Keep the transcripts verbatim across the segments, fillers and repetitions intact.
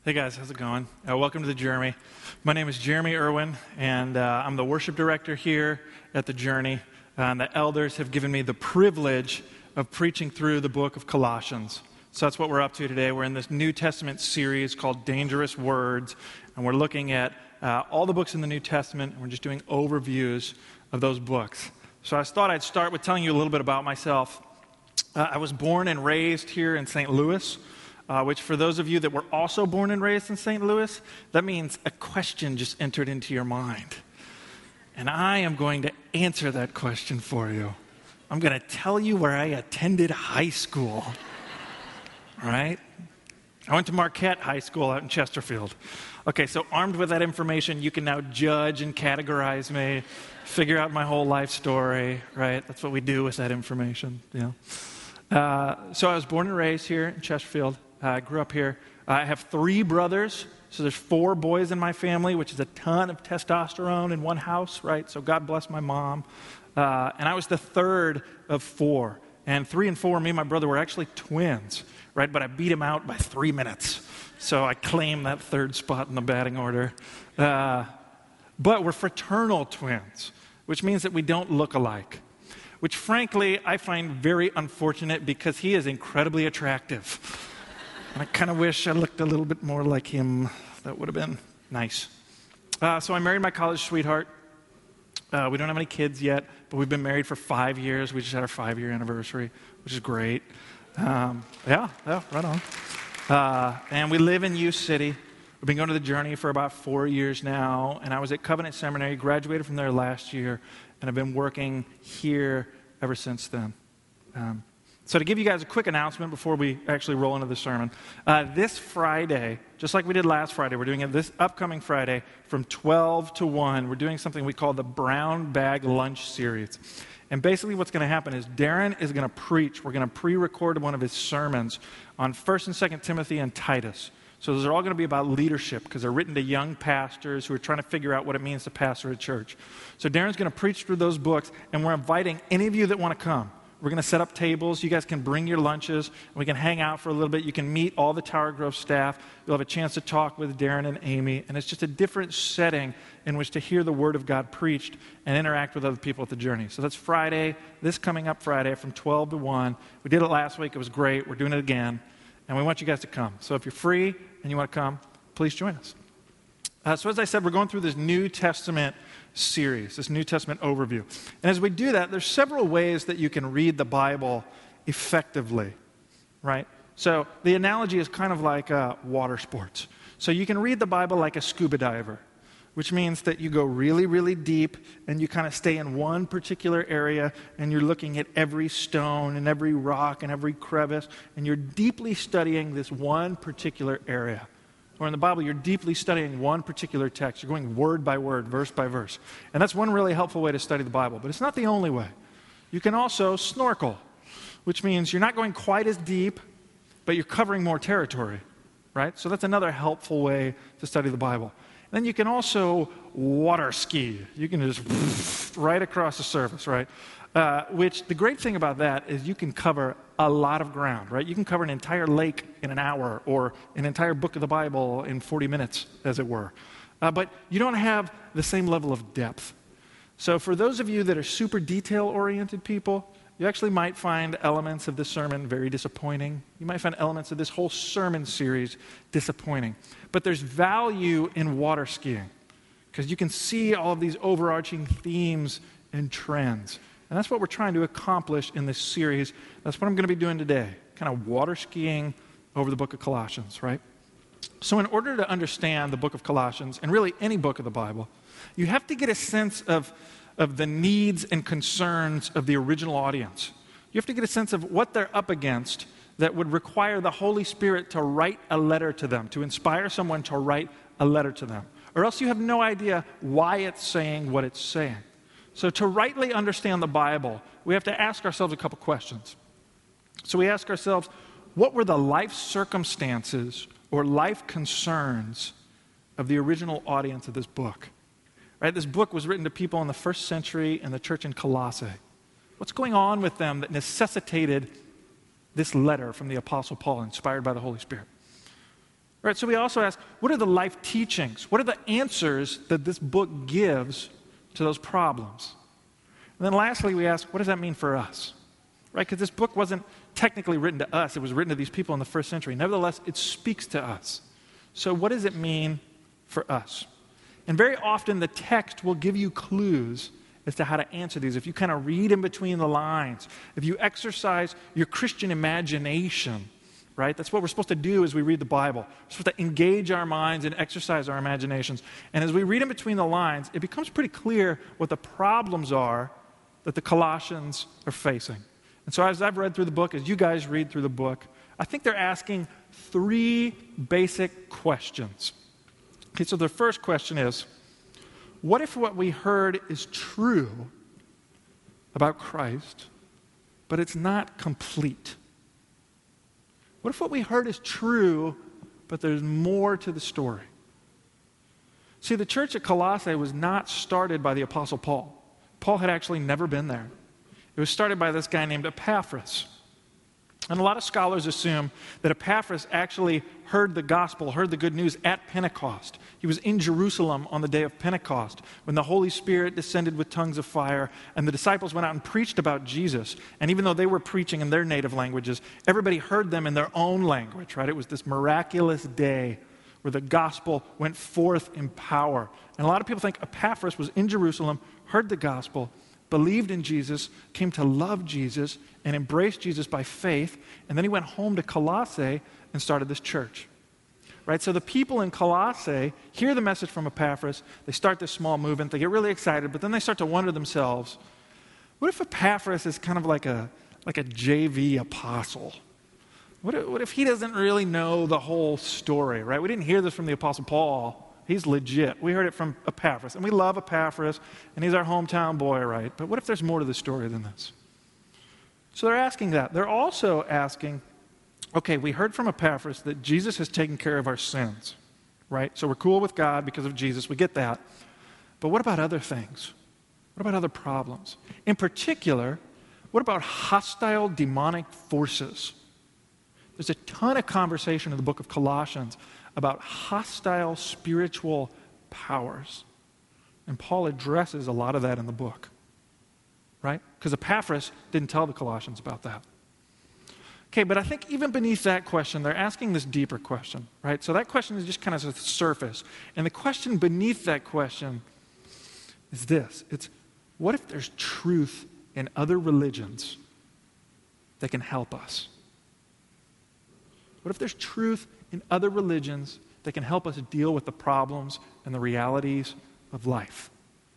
Hey guys, how's it going? Uh, welcome to the Journey. My name is Jeremy Irwin, and uh, I'm the worship director here at the Journey. Uh, and the elders have given me the privilege of preaching through the book of Colossians. So that's what we're up to today. We're in this New Testament series called Dangerous Words, and we're looking at uh, all the books in the New Testament, and we're just doing overviews of those books. So I thought I'd start with telling you a little bit about myself. Uh, I was born and raised here in Saint Louis. Uh, which for those of you that were also born and raised in Saint Louis, that means a question just entered into your mind. And I am going to answer that question for you. I'm going to tell you where I attended high school. All right? I went to Marquette High School out in Chesterfield. Okay, so armed with that information, you can now judge and categorize me, figure out my whole life story, right? That's what we do with that information, you know. Uh, so I was born and raised here in Chesterfield. I uh, grew up here. Uh, I have three brothers, so there's four boys in my family, which is a ton of testosterone in one house, right? So God bless my mom. Uh, and I was the third of four. And three and four, me and my brother were actually twins, right? But I beat him out by three minutes. So I claim that third spot in the batting order. Uh, but we're fraternal twins, which means that we don't look alike, which frankly I find very unfortunate because he is incredibly attractive. And I kind of wish I looked a little bit more like him. That would have been nice. Uh, so I married my college sweetheart. Uh, we don't have any kids yet, but we've been married for five years. We just had our five-year anniversary, which is great. Um, yeah, yeah, right on. Uh, and we live in U City. We've been going to the Journey for about four years now. And I was at Covenant Seminary, graduated from there last year, and I've been working here ever since then. Um, So to give you guys a quick announcement before we actually roll into the sermon, uh, this Friday, just like we did last Friday, we're doing it this upcoming Friday from twelve to one. We're doing something we call the Brown Bag Lunch Series. And basically what's going to happen is Darren is going to preach. We're going to pre-record one of his sermons on First and Second Timothy and Titus. So those are all going to be about leadership because they're written to young pastors who are trying to figure out what it means to pastor a church. So Darren's going to preach through those books, and we're inviting any of you that want to come. We're going to set up tables. You guys can bring your lunches. And we can hang out for a little bit. You can meet all the Tower Grove staff. You'll have a chance to talk with Darren and Amy. And it's just a different setting in which to hear the Word of God preached and interact with other people at the Journey. So that's Friday, this coming up Friday from twelve to one. We did it last week. It was great. We're doing it again. And we want you guys to come. So if you're free and you want to come, please join us. Uh, so as I said, we're going through this New Testament series, this New Testament overview. And as we do that, there's several ways that you can read the Bible effectively, right? So the analogy is kind of like uh, water sports. So you can read the Bible like a scuba diver, which means that you go really, really deep and you kind of stay in one particular area and you're looking at every stone and every rock and every crevice and you're deeply studying this one particular area. Or in the Bible, you're deeply studying one particular text. You're going word by word, verse by verse. And that's one really helpful way to study the Bible. But it's not the only way. You can also snorkel, which means you're not going quite as deep, but you're covering more territory, right? So that's another helpful way to study the Bible. And then you can also water ski. You can just right across the surface, right? Uh, which the great thing about that is you can cover a lot of ground, right? You can cover an entire lake in an hour or an entire book of the Bible in forty minutes, as it were. Uh, but you don't have the same level of depth. So for those of you that are super detail-oriented people, you actually might find elements of this sermon very disappointing. You might find elements of this whole sermon series disappointing. But there's value in water skiing because you can see all of these overarching themes and trends. And that's what we're trying to accomplish in this series. That's what I'm going to be doing today, kind of water skiing over the book of Colossians, right? So in order to understand the book of Colossians, and really any book of the Bible, you have to get a sense of, of the needs and concerns of the original audience. You have to get a sense of what they're up against that would require the Holy Spirit to write a letter to them, to inspire someone to write a letter to them. Or else you have no idea why it's saying what it's saying. So to rightly understand the Bible, we have to ask ourselves a couple questions. So we ask ourselves, what were the life circumstances or life concerns of the original audience of this book? Right? This book was written to people in the first century in the church in Colossae. What's going on with them that necessitated this letter from the Apostle Paul, inspired by the Holy Spirit? Right, so we also ask, what are the life teachings? What are the answers that this book gives to those problems? And then lastly, we ask, what does that mean for us? Right, because this book wasn't technically written to us. It was written to these people in the first century. Nevertheless, it speaks to us. So what does it mean for us? And very often the text will give you clues as to how to answer these. If you kind of read in between the lines, if you exercise your Christian imagination, right? That's what we're supposed to do as we read the Bible. We're supposed to engage our minds and exercise our imaginations. And as we read in between the lines, it becomes pretty clear what the problems are that the Colossians are facing. And so as I've read through the book, as you guys read through the book, I think they're asking three basic questions. Okay, so the first question is, what if what we heard is true about Christ, but it's not complete? What if what we heard is true, but there's more to the story? See, the church at Colossae was not started by the Apostle Paul. Paul had actually never been there. It was started by this guy named Epaphras. And a lot of scholars assume that Epaphras actually heard the gospel, heard the good news at Pentecost. He was in Jerusalem on the day of Pentecost when the Holy Spirit descended with tongues of fire, and the disciples went out and preached about Jesus. And even though they were preaching in their native languages, everybody heard them in their own language, right? It was this miraculous day where the gospel went forth in power. And a lot of people think Epaphras was in Jerusalem, heard the gospel, believed in Jesus, came to love Jesus, and embraced Jesus by faith, and then he went home to Colossae and started this church. Right? So the people in Colossae hear the message from Epaphras, they start this small movement, they get really excited, but then they start to wonder themselves, what if Epaphras is kind of like a, like a J V apostle? What if, what if he doesn't really know the whole story, right? We didn't hear this from the Apostle Paul. He's legit. We heard it from Epaphras, and we love Epaphras, and he's our hometown boy, right? But what if there's more to the story than this? So they're asking that. They're also asking, okay, we heard from Epaphras that Jesus has taken care of our sins, right? So we're cool with God because of Jesus. We get that. But what about other things? What about other problems? In particular, what about hostile demonic forces? There's a ton of conversation in the book of Colossians about hostile spiritual powers. And Paul addresses a lot of that in the book, right? Because Epaphras didn't tell the Colossians about that. Okay, but I think even beneath that question, they're asking this deeper question, right? So that question is just kind of the surface. And the question beneath that question is this. It's, what if there's truth in other religions that can help us? What if there's truth in other religions that can help us deal with the problems and the realities of life?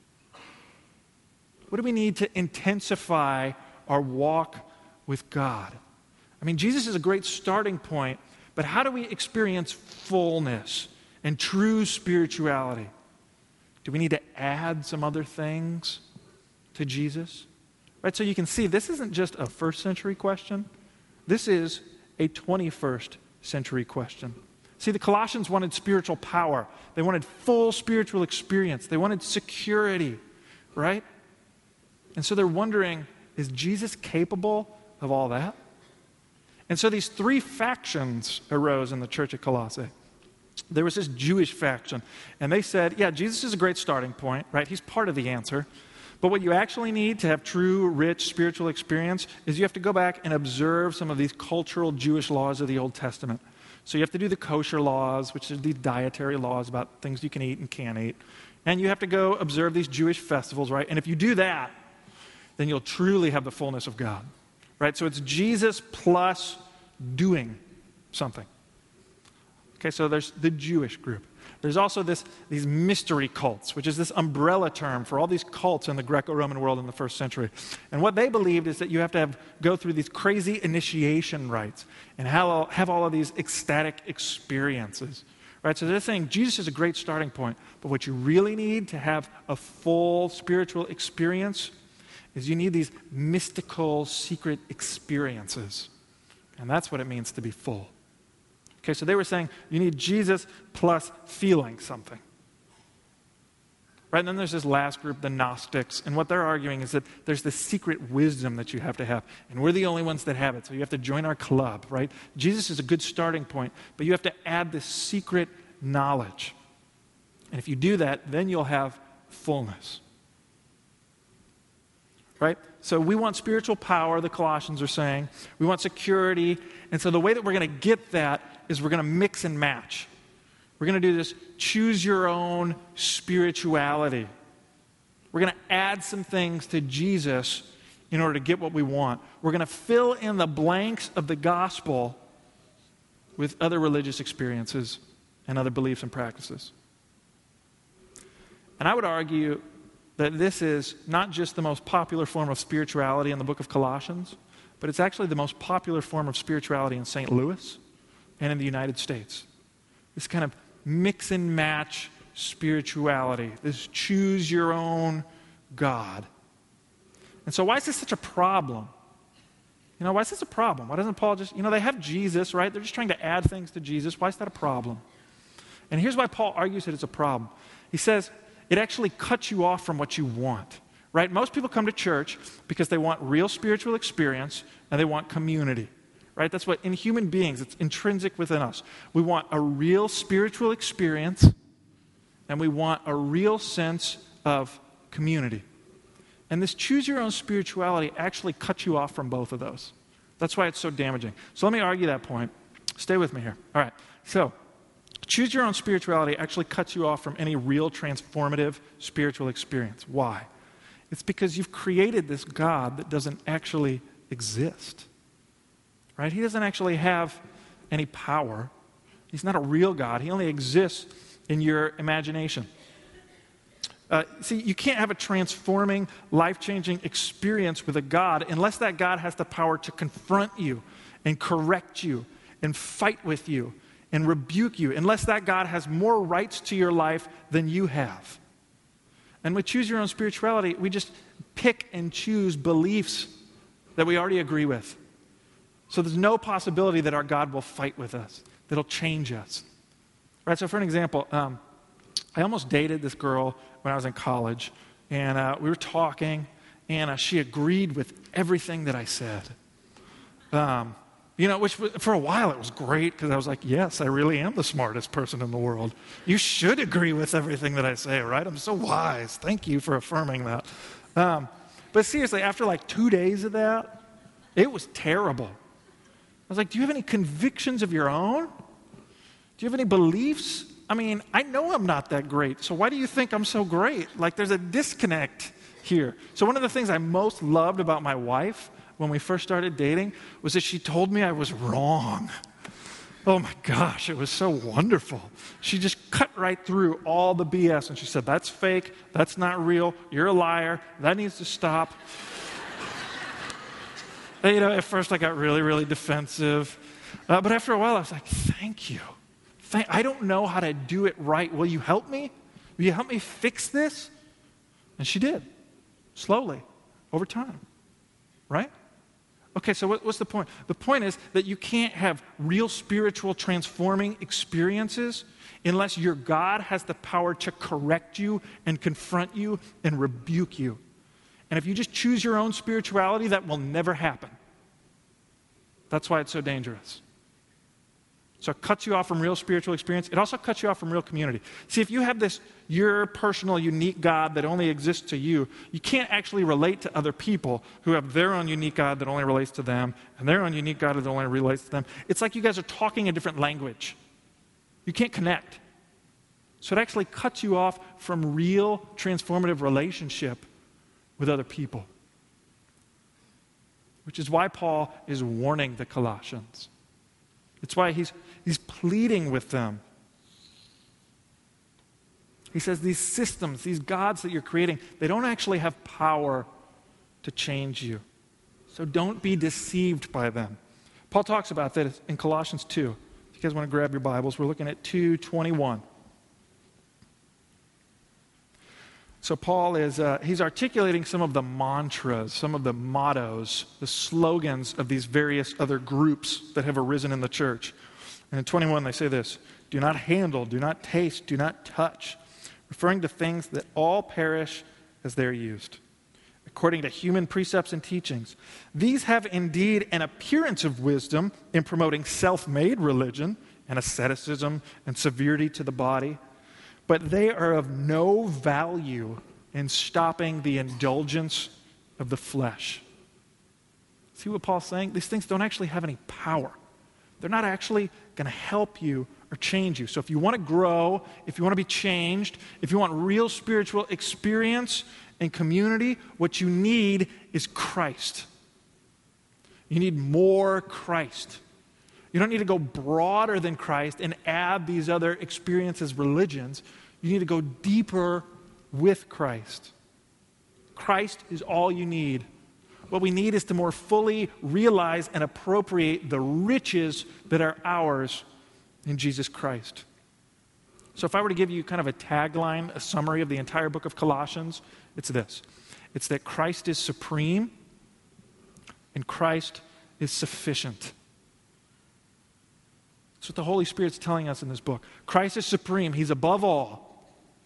What do we need to intensify our walk with God? I mean, Jesus is a great starting point, but how do we experience fullness and true spirituality? Do we need to add some other things to Jesus? Right, so you can see this isn't just a first century question. This is a twenty-first century question. See, the Colossians wanted spiritual power. They wanted full spiritual experience. They wanted security, right? And so they're wondering, is Jesus capable of all that? And so these three factions arose in the church at Colossae. There was this Jewish faction, and they said, yeah, Jesus is a great starting point, right? He's part of the answer. But what you actually need to have true, rich spiritual experience is you have to go back and observe some of these cultural Jewish laws of the Old Testament. So you have to do the kosher laws, which are these dietary laws about things you can eat and can't eat. And you have to go observe these Jewish festivals, right? And if you do that, then you'll truly have the fullness of God, right? So it's Jesus plus doing something. Okay, so there's the Jewish group. There's also this, these mystery cults, which is this umbrella term for all these cults in the Greco-Roman world in the first century. And what they believed is that you have to have, go through these crazy initiation rites and have, have all of these ecstatic experiences. Right? So they're saying Jesus is a great starting point, but what you really need to have a full spiritual experience is you need these mystical, secret experiences. And that's what it means to be full. Okay, so they were saying you need Jesus plus feeling something. Right? And then there's this last group, the Gnostics, and what they're arguing is that there's this secret wisdom that you have to have, and we're the only ones that have it, so you have to join our club, right? Jesus is a good starting point, but you have to add this secret knowledge. And if you do that, then you'll have fullness. Right? So we want spiritual power, the Colossians are saying. We want security, and so the way that we're going to get that is we're going to mix and match. We're going to do this choose your own spirituality. We're going to add some things to Jesus in order to get what we want. We're going to fill in the blanks of the gospel with other religious experiences and other beliefs and practices. And I would argue that this is not just the most popular form of spirituality in the book of Colossians, but it's actually the most popular form of spirituality in Saint Louis and in the United States. This kind of mix and match spirituality, this choose your own God. And so why is this such a problem? You know, why is this a problem? Why doesn't Paul just, you know, they have Jesus, right? They're just trying to add things to Jesus. Why is that a problem? And here's why Paul argues that it's a problem. He says, it actually cuts you off from what you want, right? Most people come to church because they want real spiritual experience and they want community, right? That's what, in human beings, it's intrinsic within us. We want a real spiritual experience and we want a real sense of community. And this choose your own spirituality actually cuts you off from both of those. That's why it's so damaging. So let me argue that point. Stay with me here. All right. So, choose your own spirituality actually cuts you off from any real transformative spiritual experience. Why? It's because you've created this God that doesn't actually exist. Right? He doesn't actually have any power. He's not a real God. He only exists in your imagination. Uh, see, you can't have a transforming, life-changing experience with a God unless that God has the power to confront you and correct you and fight with you and rebuke you, unless that God has more rights to your life than you have. And with choose your own spirituality, we just pick and choose beliefs that we already agree with. So there's no possibility that our God will fight with us, that he'll change us. Right, so for an example, um, I almost dated this girl when I was in college, and uh, we were talking, and uh, she agreed with everything that I said. Um, You know, which for a while it was great because I was like, yes, I really am the smartest person in the world. You should agree with everything that I say, right? I'm so wise. Thank you for affirming that. Um, but seriously, after like two days of that, it was terrible. I was like, do you have any convictions of your own? Do you have any beliefs? I mean, I know I'm not that great, so why do you think I'm so great? Like, there's a disconnect here. So one of the things I most loved about my wife when we first started dating was that she told me I was wrong. Oh my gosh, it was so wonderful. She just cut right through all the B S and she said, that's fake, that's not real, you're a liar, that needs to stop. And, you know, at first I got really, really defensive. Uh, but after a while I was like, thank you. Thank- I don't know how to do it right. Will you help me? Will you help me fix this? And she did, slowly, over time, right? Okay, so what, what's the point? The point is that you can't have real spiritual transforming experiences unless your God has the power to correct you and confront you and rebuke you. And if you just choose your own spirituality, that will never happen. That's why it's so dangerous. So it cuts you off from real spiritual experience. It also cuts you off from real community. See, if you have this, your personal, unique God that only exists to you, you can't actually relate to other people who have their own unique God that only relates to them, and their own unique God that only relates to them. It's like you guys are talking a different language. You can't connect. So it actually cuts you off from real transformative relationship with other people. Which is why Paul is warning the Colossians. It's why he's, he's pleading with them. He says these systems, these gods that you're creating, they don't actually have power to change you. So don't be deceived by them. Paul talks about that in Colossians two. If you guys want to grab your Bibles, we're looking at two twenty-one. So Paul is, uh, he's articulating some of the mantras, some of the mottos, the slogans of these various other groups that have arisen in the church. And in twenty-one they say this, do not handle, do not taste, do not touch. referring to things that all perish as they're used, according to human precepts and teachings. These have indeed an appearance of wisdom in promoting self-made religion and asceticism and severity to the body, but they are of no value in stopping the indulgence of the flesh. See what Paul's saying? These things don't actually have any power. They're not actually going to help you or change you. So if you want to grow, if you want to be changed, if you want real spiritual experience and community, what you need is Christ. You need more Christ. You don't need to go broader than Christ and add these other experiences, religions. You need to go deeper with Christ. Christ is all you need. What we need is to more fully realize and appropriate the riches that are ours in Jesus Christ. So if I were to give you kind of a tagline, a summary of the entire book of Colossians, it's this. It's that Christ is supreme and Christ is sufficient. That's what the Holy Spirit's telling us in this book. Christ is supreme. He's above all.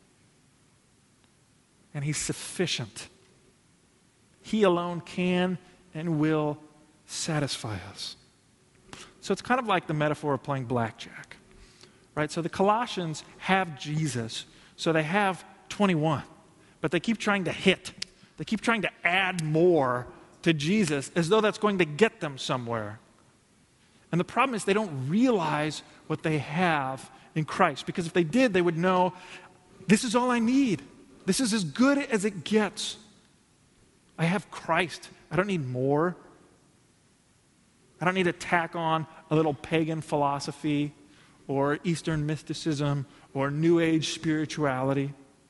And he's sufficient. He alone can and will satisfy us. So it's kind of like the metaphor of playing blackjack, right? So the Colossians have Jesus, so they have twenty-one, but they keep trying to hit. They keep trying to add more to Jesus as though that's going to get them somewhere. And the problem is they don't realize what they have in Christ, because if they did, they would know, this is all I need. This is as good as it gets. I have Christ. I don't need more. I don't need to tack on a little pagan philosophy or Eastern mysticism or New Age spirituality.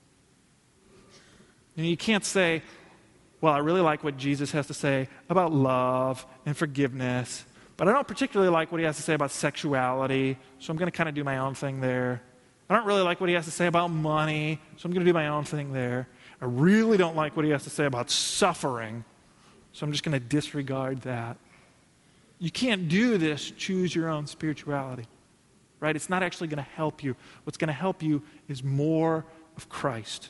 You know, you can't say, well, I really like what Jesus has to say about love and forgiveness, but I don't particularly like what he has to say about sexuality, so I'm going to kind of do my own thing there. I don't really like what he has to say about money, so I'm going to do my own thing there. I really don't like what he has to say about suffering, so I'm just going to disregard that. You can't do this, choose your own spirituality, right? It's not actually going to help you. What's going to help you is more of Christ.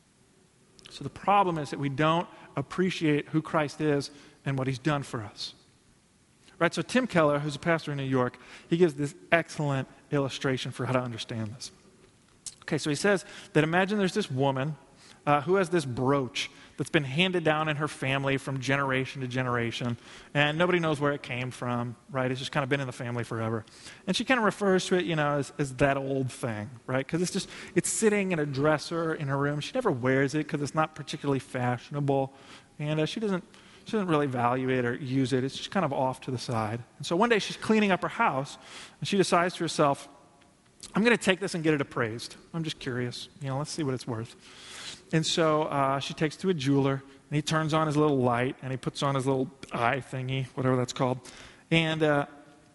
So the problem is that we don't appreciate who Christ is and what he's done for us. Right, so Tim Keller, who's a pastor in New York, he gives this excellent illustration for how to understand this. Okay, so he says that imagine there's this woman uh, who has this brooch that's been handed down in her family from generation to generation, and nobody knows where it came from, right? It's just kind of been in the family forever. And she kind of refers to it, you know, as, as that old thing, right? Because it's just, it's sitting in a dresser in her room. She never wears it because it's not particularly fashionable, and uh, she doesn't She doesn't really value it or use it. It's just kind of off to the side. And so one day she's cleaning up her house, and she decides to herself, I'm going to take this and get it appraised. I'm just curious. You know, let's see what it's worth. And so uh, she takes it to a jeweler, and he turns on his little light, and he puts on his little eye thingy, whatever that's called. And uh,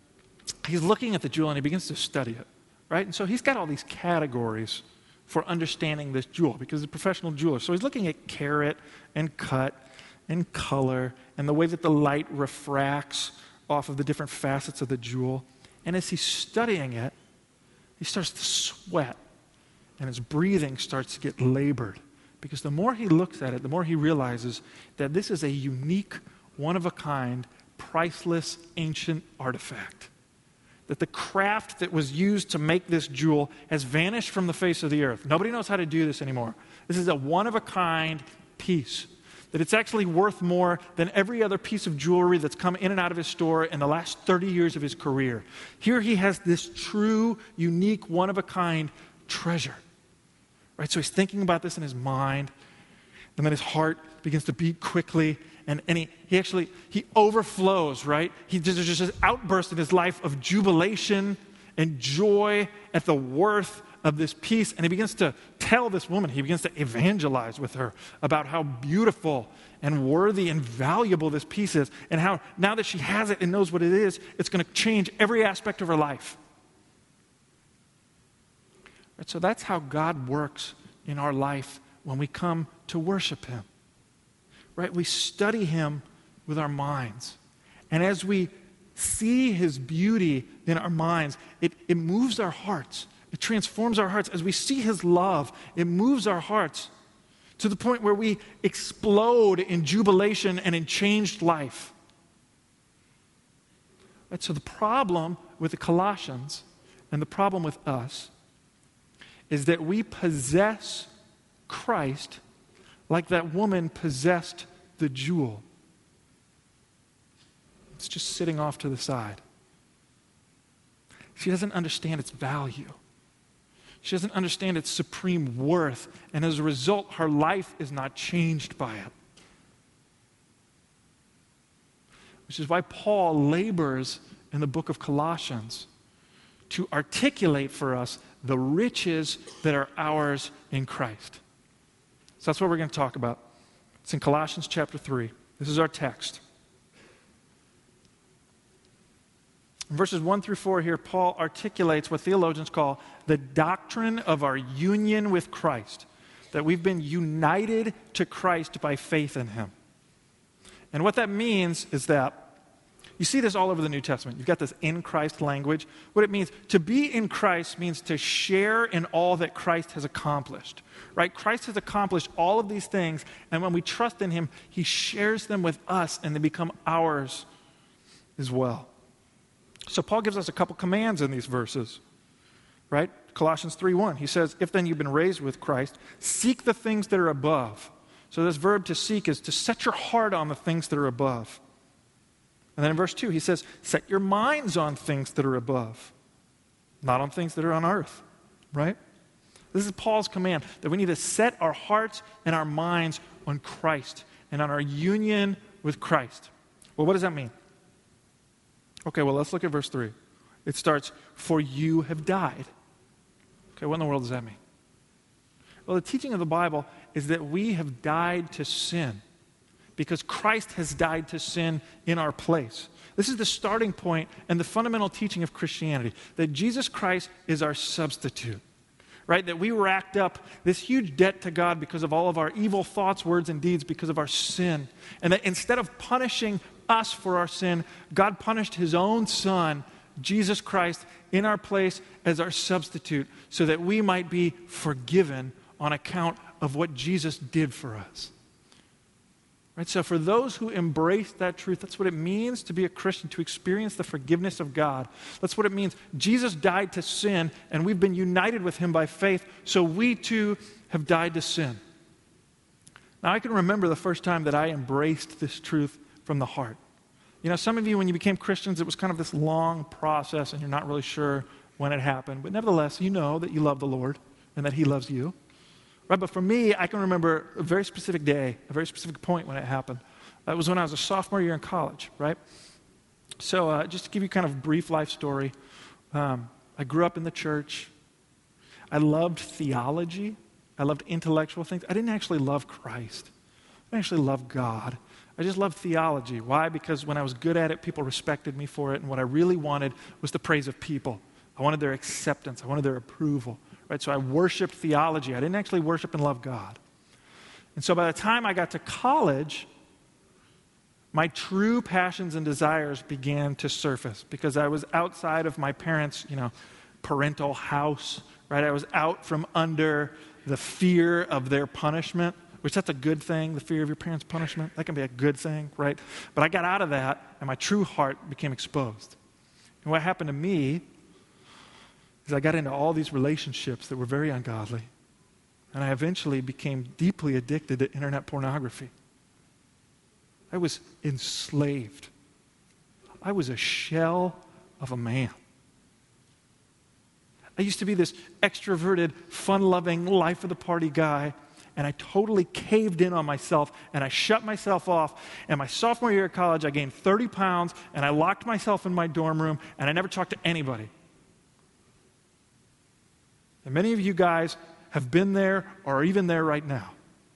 he's looking at the jewel, and he begins to study it, right? And so he's got all these categories for understanding this jewel, because he's a professional jeweler. So he's looking at carat and cut and color, and the way that the light refracts off of the different facets of the jewel. And as he's studying it, he starts to sweat, and his breathing starts to get labored. Because the more he looks at it, the more he realizes that this is a unique, one-of-a-kind, priceless, ancient artifact. That the craft that was used to make this jewel has vanished from the face of the earth. Nobody knows how to do this anymore. This is a one-of-a-kind piece. That it's actually worth more than every other piece of jewelry that's come in and out of his store in the last thirty years of his career. Here he has this true, unique, one-of-a-kind treasure. Right? So he's thinking about this in his mind, and then his heart begins to beat quickly, and, and he, he actually, he overflows, right? He, there's just this outburst in his life of jubilation and joy at the worth of this piece, and he begins to tell this woman, he begins to evangelize with her about how beautiful and worthy and valuable this piece is, and how now that she has it and knows what it is, it's going to change every aspect of her life. Right, so that's how God works in our life when we come to worship him. Right? We study him with our minds. And as we see his beauty in our minds, it, it moves our hearts. It transforms our hearts. As we see his love, it moves our hearts to the point where we explode in jubilation and in changed life. Right, so the problem with the Colossians and the problem with us is that we possess Christ like that woman possessed the jewel. It's just sitting off to the side. She doesn't understand its value. She doesn't understand its supreme worth, and as a result, her life is not changed by it. Which is why Paul labors in the book of Colossians to articulate for us the riches that are ours in Christ. So that's what we're going to talk about. It's in Colossians chapter three. This is our text. In verses one through four here, Paul articulates what theologians call the doctrine of our union with Christ, that we've been united to Christ by faith in him. And what that means is that, you see this all over the New Testament. You've got this in Christ language. What it means, to be in Christ means to share in all that Christ has accomplished, right? Christ has accomplished all of these things, and when we trust in him, he shares them with us, and they become ours as well. So Paul gives us a couple commands in these verses, right? Colossians three one, he says, if then you've been raised with Christ, seek the things that are above. So this verb to seek is to set your heart on the things that are above. And then in verse two, he says, set your minds on things that are above, not on things that are on earth, right? This is Paul's command, that we need to set our hearts and our minds on Christ and on our union with Christ. Well, what does that mean? Okay, well, let's look at verse three. It starts, for you have died. Okay, what in the world does that mean? Well, the teaching of the Bible is that we have died to sin because Christ has died to sin in our place. This is the starting point and the fundamental teaching of Christianity, that Jesus Christ is our substitute, right? That we racked up this huge debt to God because of all of our evil thoughts, words, and deeds because of our sin. And that instead of punishing us for our sin, God punished his own Son, Jesus Christ, in our place as our substitute so that we might be forgiven on account of what Jesus did for us. Right? So for those who embrace that truth, that's what it means to be a Christian, to experience the forgiveness of God. That's what it means. Jesus died to sin, and we've been united with him by faith, so we too have died to sin. Now, I can remember the first time that I embraced this truth from the heart. You know, some of you, when you became Christians, it was kind of this long process, and you're not really sure when it happened. But nevertheless, you know that you love the Lord and that he loves you. Right? But for me, I can remember a very specific day, a very specific point when it happened. That was when I was a sophomore year in college, right? So uh, just to give you kind of a brief life story, um, I grew up in the church. I loved theology. I loved intellectual things. I didn't actually love Christ. I didn't actually love God. I just loved theology. Why? Because when I was good at it, people respected me for it, and what I really wanted was the praise of people. I wanted their acceptance. I wanted their approval. Right? So I worshiped theology. I didn't actually worship and love God. And so by the time I got to college, my true passions and desires began to surface because I was outside of my parents', you know, parental house, right? I was out from under the fear of their punishment, which that's a good thing, the fear of your parents' punishment. That can be a good thing, right? But I got out of that, and my true heart became exposed. And what happened to me is I got into all these relationships that were very ungodly, and I eventually became deeply addicted to internet pornography. I was enslaved. I was a shell of a man. I used to be this extroverted, fun-loving, life-of-the-party guy, and I totally caved in on myself, and I shut myself off. And my sophomore year of college, I gained thirty pounds, and I locked myself in my dorm room, and I never talked to anybody. And many of you guys have been there or are even there right now.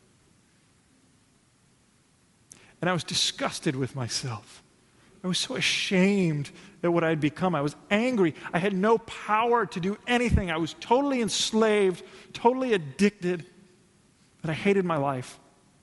And I was disgusted with myself. I was so ashamed at what I had become. I was angry. I had no power to do anything. I was totally enslaved, totally addicted, and I hated my life.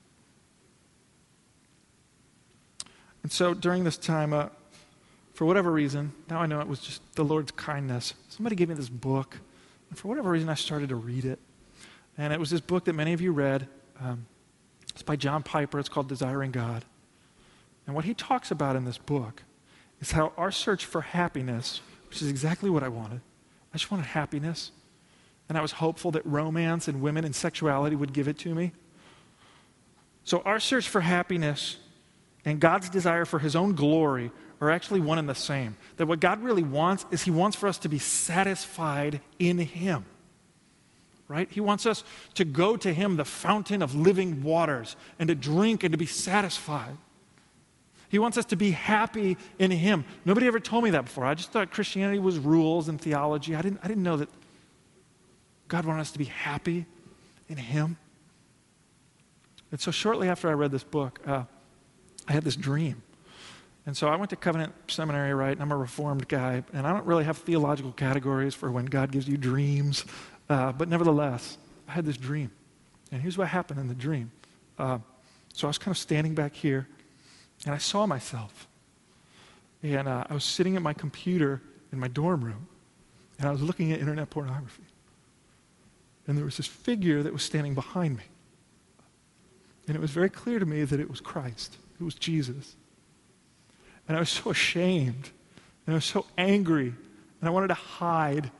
And so during this time, uh, for whatever reason, now I know it was just the Lord's kindness, somebody gave me this book And for whatever reason, I started to read it. And it was this book that many of you read. Um, it's by John Piper. It's called Desiring God. And what he talks about in this book is how our search for happiness, which is exactly what I wanted. I just wanted happiness. And I was hopeful that romance and women and sexuality would give it to me. So our search for happiness and God's desire for his own glory are actually one and the same. That what God really wants is he wants for us to be satisfied in him. Right? He wants us to go to him, the fountain of living waters, and to drink and to be satisfied. He wants us to be happy in him. Nobody ever told me that before. I just thought Christianity was rules and theology. I didn't, I didn't know that God wanted us to be happy in him. And so shortly after I read this book, uh, I had this dream. And so I went to Covenant Seminary, right, and I'm a Reformed guy, and I don't really have theological categories for when God gives you dreams. Uh, but nevertheless, I had this dream. And here's what happened in the dream. Uh, so I was kind of standing back here, and I saw myself. And uh, I was sitting at my computer in my dorm room, and I was looking at internet pornography. And there was this figure that was standing behind me. And it was very clear to me that it was Christ. It was Jesus. And I was so ashamed, and I was so angry, and I wanted to hide.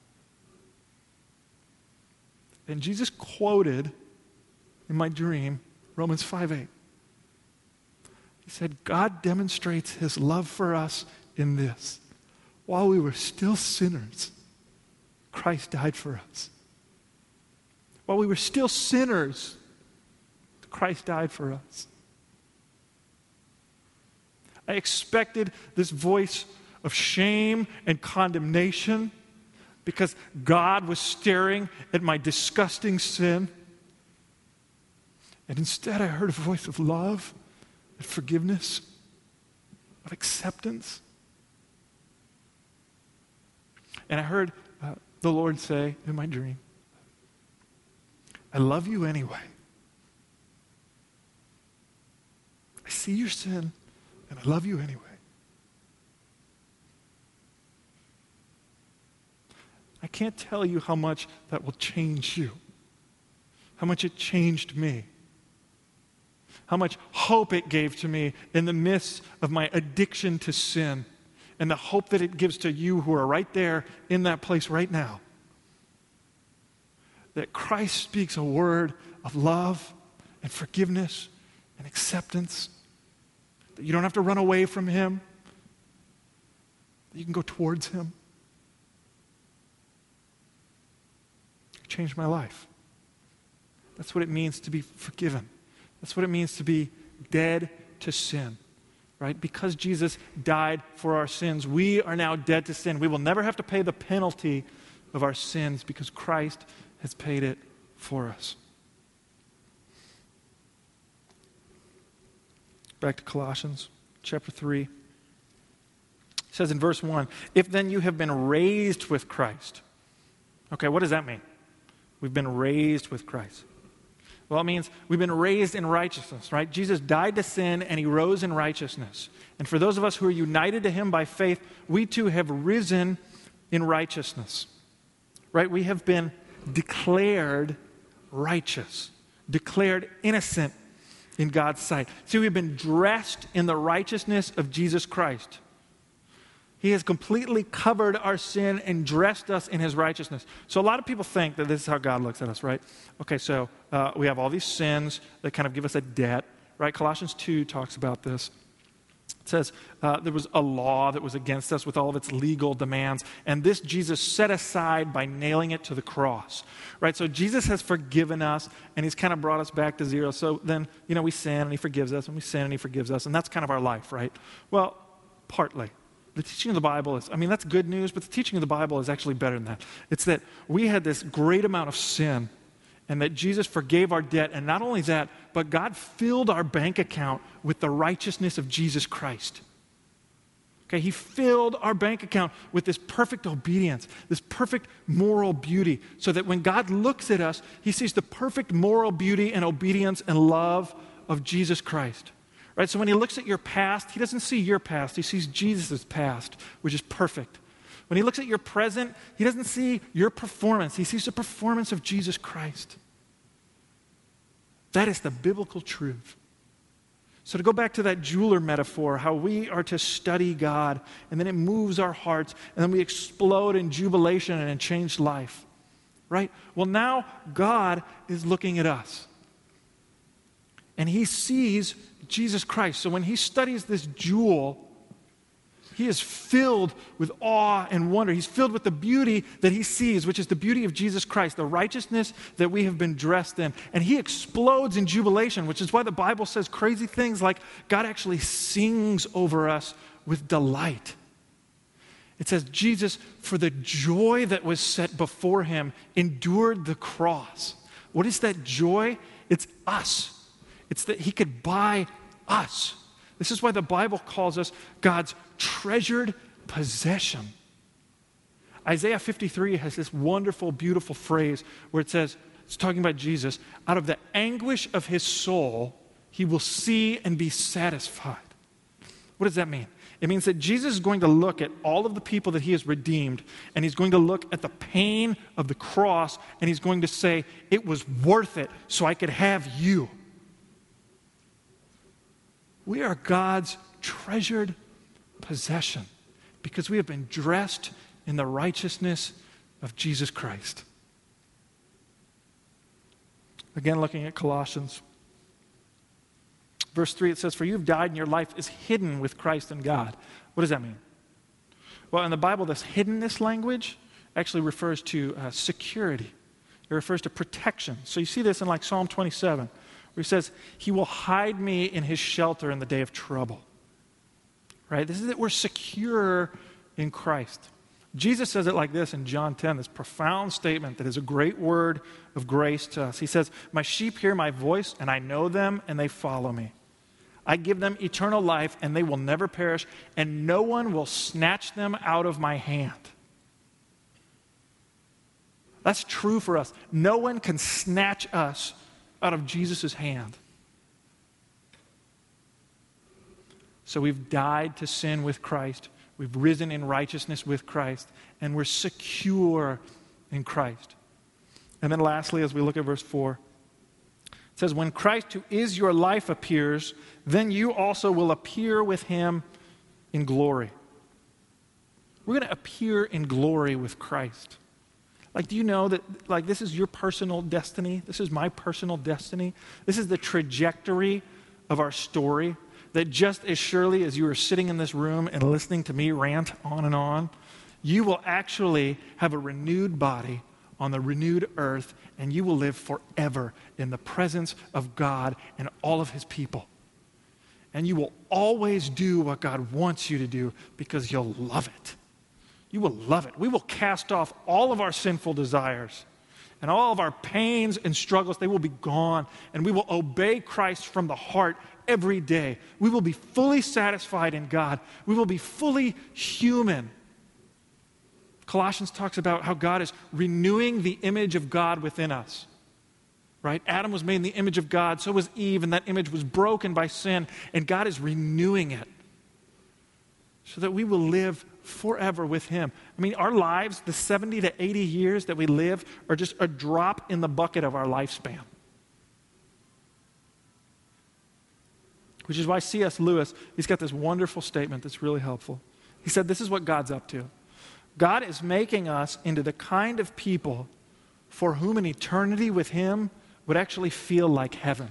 And Jesus quoted in my dream Romans five eight. He said, God demonstrates his love for us in this. While we were still sinners, Christ died for us. While we were still sinners, Christ died for us. I expected this voice of shame and condemnation because God was staring at my disgusting sin. And instead I heard a voice of love and forgiveness, of acceptance. And I heard uh, the Lord say in my dream, I love you anyway. I see your sin, and I love you anyway. I can't tell you how much that will change you, how much it changed me, how much hope it gave to me in the midst of my addiction to sin, and the hope that it gives to you who are right there in that place right now. That Christ speaks a word of love and forgiveness and acceptance. That you don't have to run away from him. That you can go towards him. It changed my life. That's what it means to be forgiven. That's what it means to be dead to sin. Right? Because Jesus died for our sins, we are now dead to sin. We will never have to pay the penalty of our sins because Christ has paid it for us. Back to Colossians chapter three. It says in verse one, if then you have been raised with Christ. Okay, what does that mean? We've been raised with Christ. Well, it means we've been raised in righteousness, right? Jesus died to sin and he rose in righteousness. And for those of us who are united to him by faith, we too have risen in righteousness, right? We have been declared righteous, declared innocent in God's sight. See, we've been dressed in the righteousness of Jesus Christ. He has completely covered our sin and dressed us in his righteousness. So a lot of people think that this is how God looks at us, right? Okay, so uh, we have all these sins that kind of give us a debt, right? Colossians two talks about this. It says uh, there was a law that was against us with all of its legal demands, and this Jesus set aside by nailing it to the cross, right? So Jesus has forgiven us, and he's kind of brought us back to zero. So then, you know, we sin, and he forgives us, and we sin, and he forgives us, and that's kind of our life, right? Well, partly. The teaching of the Bible is, I mean, that's good news, but the teaching of the Bible is actually better than that. It's that we had this great amount of sin, and that Jesus forgave our debt, and not only that, but God filled our bank account with the righteousness of Jesus Christ. Okay, he filled our bank account with this perfect obedience, this perfect moral beauty, so that when God looks at us, he sees the perfect moral beauty and obedience and love of Jesus Christ. Right? So when he looks at your past, he doesn't see your past, he sees Jesus' past, which is perfect, When he looks at your present, he doesn't see your performance. He sees the performance of Jesus Christ. That is the biblical truth. So to go back to that jeweler metaphor, how we are to study God, and then it moves our hearts, and then we explode in jubilation and in changed life. Right? Well, now God is looking at us. And he sees Jesus Christ. So when he studies this jewel, he is filled with awe and wonder. He's filled with the beauty that he sees, which is the beauty of Jesus Christ, the righteousness that we have been dressed in. And he explodes in jubilation, which is why the Bible says crazy things like God actually sings over us with delight. It says Jesus, for the joy that was set before him, endured the cross. What is that joy? It's us. It's that he could buy us. This is why the Bible calls us God's treasured possession. Isaiah fifty-three has this wonderful, beautiful phrase where it says, it's talking about Jesus, out of the anguish of his soul, he will see and be satisfied. What does that mean? It means that Jesus is going to look at all of the people that he has redeemed, and he's going to look at the pain of the cross, and he's going to say, it was worth it so I could have you. We are God's treasured possession because we have been dressed in the righteousness of Jesus Christ. Again, looking at Colossians. Verse three, it says, for you have died and your life is hidden with Christ in God. What does that mean? Well, in the Bible, this hiddenness language actually refers to uh, security. It refers to protection. So you see this in like Psalm twenty-seven, where he says, he will hide me in his shelter in the day of trouble. Right? This is that we're secure in Christ. Jesus says it like this in John ten, this profound statement that is a great word of grace to us. He says, my sheep hear my voice, and I know them, and they follow me. I give them eternal life, and they will never perish, and no one will snatch them out of my hand. That's true for us. No one can snatch us out of Jesus' hand. So we've died to sin with Christ. We've risen in righteousness with Christ, and we're secure in Christ. And then lastly, as we look at verse four, it says, when Christ, who is your life, appears, then you also will appear with him in glory. We're going to appear in glory with Christ. Like, do you know that, like, this is your personal destiny? This is my personal destiny. This is the trajectory of our story. That just as surely as you are sitting in this room and listening to me rant on and on, you will actually have a renewed body on the renewed earth, and you will live forever in the presence of God and all of his people. And you will always do what God wants you to do because you'll love it. You will love it. We will cast off all of our sinful desires and all of our pains and struggles. They will be gone, and we will obey Christ from the heart every day. We will be fully satisfied in God. We will be fully human. Colossians talks about how God is renewing the image of God within us. Right? Adam was made in the image of God, so was Eve, and that image was broken by sin, and God is renewing it so that we will live forever with him. I mean, our lives, the seventy to eighty years that we live, are just a drop in the bucket of our lifespan. Which is why C S Lewis, he's got this wonderful statement that's really helpful. He said, this is what God's up to. God is making us into the kind of people for whom an eternity with him would actually feel like heaven.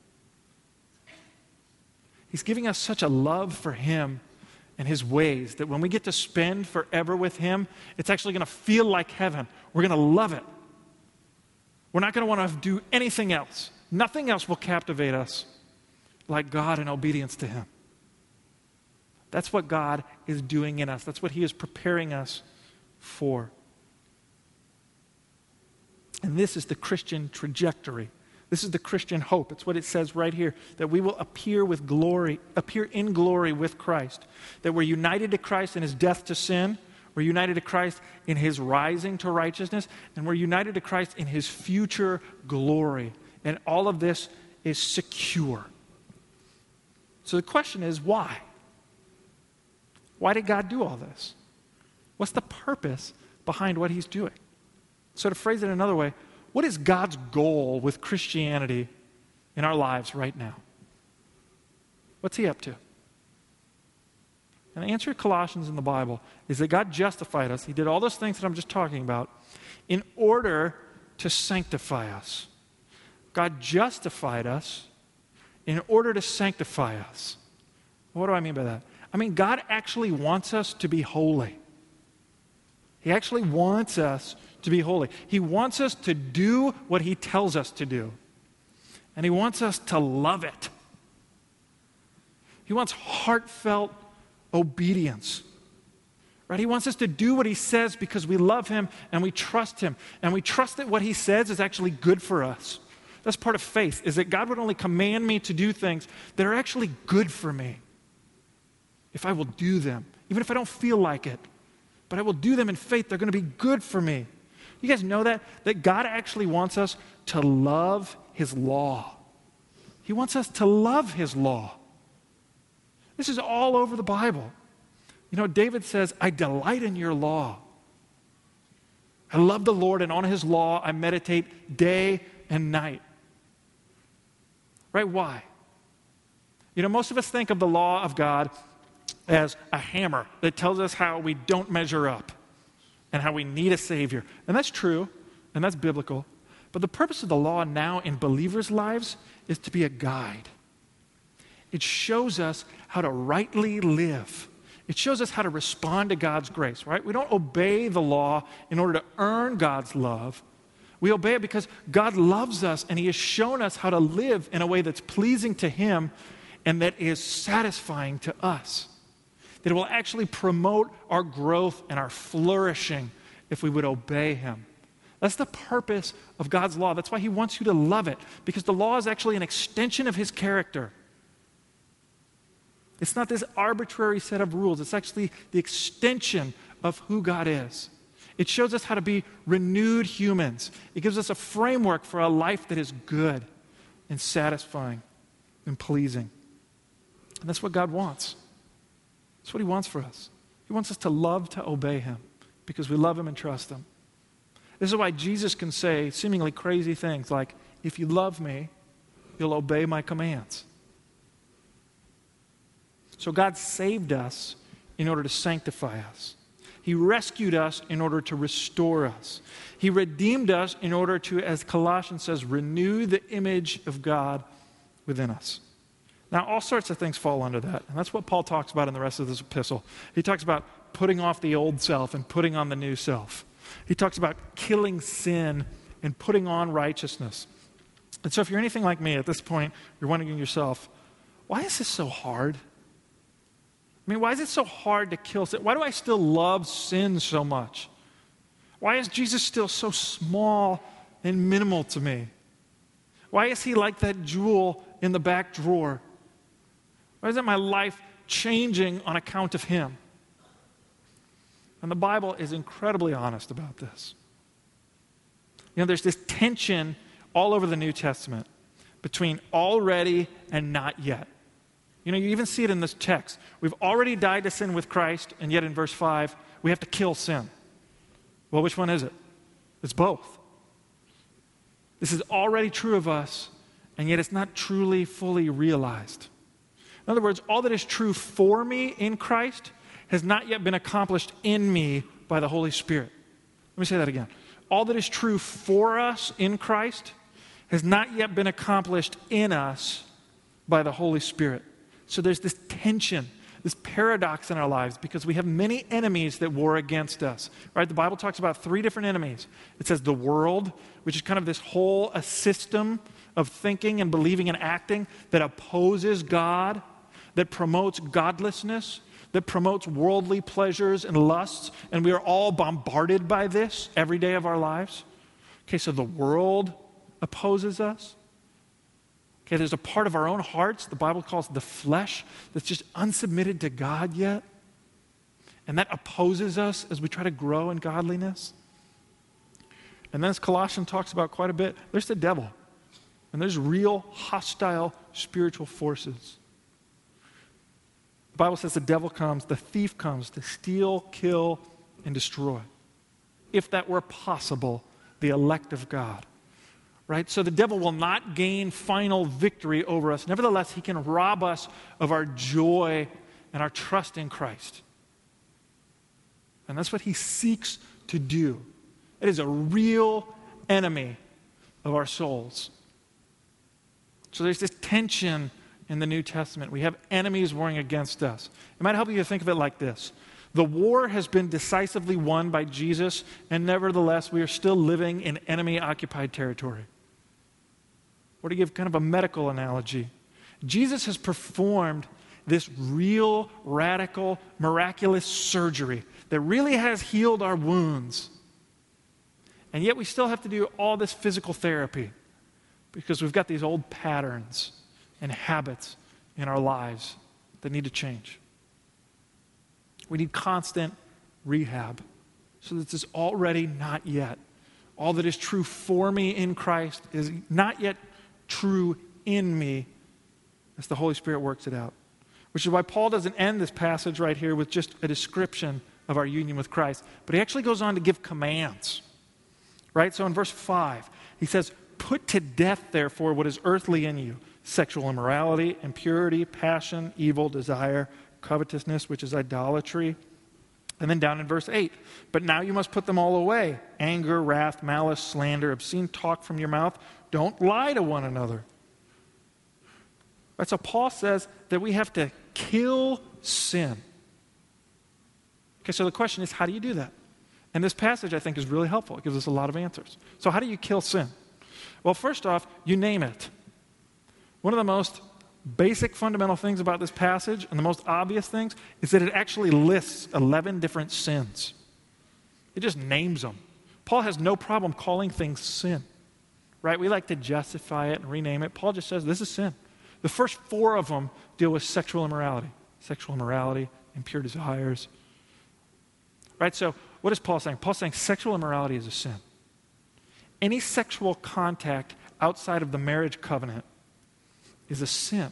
He's giving us such a love for him and his ways that when we get to spend forever with him, it's actually going to feel like heaven. We're going to love it. We're not going to want to do anything else. Nothing else will captivate us like God and obedience to him. That's what God is doing in us. That's what he is preparing us for. And this is the Christian trajectory. This is the Christian hope. It's what it says right here, that we will appear with glory, appear in glory with Christ. That we're united to Christ in his death to sin. We're united to Christ in his rising to righteousness. And we're united to Christ in his future glory. And all of this is secure. So the question is, why? Why did God do all this? What's the purpose behind what he's doing? So to phrase it another way, what is God's goal with Christianity in our lives right now? What's he up to? And the answer to Colossians in the Bible is that God justified us. He did all those things that I'm just talking about in order to sanctify us. God justified us in order to sanctify us. What do I mean by that? I mean, God actually wants us to be holy. He actually wants us to be holy. He wants us to do what he tells us to do. And he wants us to love it. He wants heartfelt obedience. Right? He wants us to do what he says because we love him and we trust him. And we trust that what he says is actually good for us. That's part of faith, is that God would only command me to do things that are actually good for me if I will do them, even if I don't feel like it. But I will do them in faith. They're going to be good for me. You guys know that? That God actually wants us to love his law. He wants us to love his law. This is all over the Bible. You know, David says, I delight in your law. I love the Lord, and on his law I meditate day and night. Right? Why? You know, most of us think of the law of God as a hammer that tells us how we don't measure up and how we need a Savior. And that's true, and that's biblical. But the purpose of the law now in believers' lives is to be a guide. It shows us how to rightly live. It shows us how to respond to God's grace, right? We don't obey the law in order to earn God's love. We obey it because God loves us and he has shown us how to live in a way that's pleasing to him and that is satisfying to us. That it will actually promote our growth and our flourishing if we would obey him. That's the purpose of God's law. That's why he wants you to love it, because the law is actually an extension of his character. It's not this arbitrary set of rules. It's actually the extension of who God is. It shows us how to be renewed humans. It gives us a framework for a life that is good and satisfying and pleasing. And that's what God wants. That's what he wants for us. He wants us to love to obey him because we love him and trust him. This is why Jesus can say seemingly crazy things like, if you love me, you'll obey my commands. So God saved us in order to sanctify us. He rescued us in order to restore us. He redeemed us in order to, as Colossians says, renew the image of God within us. Now, all sorts of things fall under that, and that's what Paul talks about in the rest of this epistle. He talks about putting off the old self and putting on the new self. He talks about killing sin and putting on righteousness. And so if you're anything like me at this point, you're wondering to yourself, why is this so hard? I mean, why is it so hard to kill sin? Why do I still love sin so much? Why is Jesus still so small and minimal to me? Why is he like that jewel in the back drawer? Why isn't my life changing on account of him? And the Bible is incredibly honest about this. You know, there's this tension all over the New Testament between already and not yet. You know, you even see it in this text. We've already died to sin with Christ, and yet in verse five, we have to kill sin. Well, which one is it? It's both. This is already true of us, and yet it's not truly, fully realized. In other words, all that is true for me in Christ has not yet been accomplished in me by the Holy Spirit. Let me say that again. All that is true for us in Christ has not yet been accomplished in us by the Holy Spirit. So there's this tension, this paradox in our lives because we have many enemies that war against us. Right? The Bible talks about three different enemies. It says the world, which is kind of this whole a system of thinking and believing and acting that opposes God, that promotes godlessness, that promotes worldly pleasures and lusts, and we are all bombarded by this every day of our lives. Okay, so the world opposes us. Okay, there's a part of our own hearts, the Bible calls the flesh, that's just unsubmitted to God yet. And that opposes us as we try to grow in godliness. And then as Colossians talks about quite a bit, there's the devil. And there's real hostile spiritual forces. The Bible says the devil comes, the thief comes to steal, kill, and destroy, if that were possible, the elect of God. Right? So the devil will not gain final victory over us. Nevertheless, he can rob us of our joy and our trust in Christ. And that's what he seeks to do. It is a real enemy of our souls. So there's this tension in the New Testament. We have enemies warring against us. It might help you to think of it like this. The war has been decisively won by Jesus, and nevertheless, we are still living in enemy-occupied territory. Or to give kind of a medical analogy, Jesus has performed this real, radical, miraculous surgery that really has healed our wounds. And yet we still have to do all this physical therapy because we've got these old patterns and habits in our lives that need to change. We need constant rehab so that it's already not yet. All that is true for me in Christ is not yet true in me as the Holy Spirit works it out. Which is why Paul doesn't end this passage right here with just a description of our union with Christ, but he actually goes on to give commands. Right? So in verse five, he says, "Put to death, therefore, what is earthly in you, sexual immorality, impurity, passion, evil, desire, covetousness, which is idolatry." And then down in verse eight, "But now you must put them all away, anger, wrath, malice, slander, obscene talk from your mouth. Don't lie to one another." Right, so Paul says that we have to kill sin. Okay, so the question is, how do you do that? And this passage, I think, is really helpful. It gives us a lot of answers. So how do you kill sin? Well, first off, you name it. One of the most basic fundamental things about this passage, and the most obvious things, is that it actually lists eleven different sins. It just names them. Paul has no problem calling things sin. Right? We like to justify it and rename it. Paul just says this is sin. The first four of them deal with sexual immorality. Sexual immorality, impure desires. Right? So what is Paul saying? Paul's saying sexual immorality is a sin. Any sexual contact outside of the marriage covenant is a sin.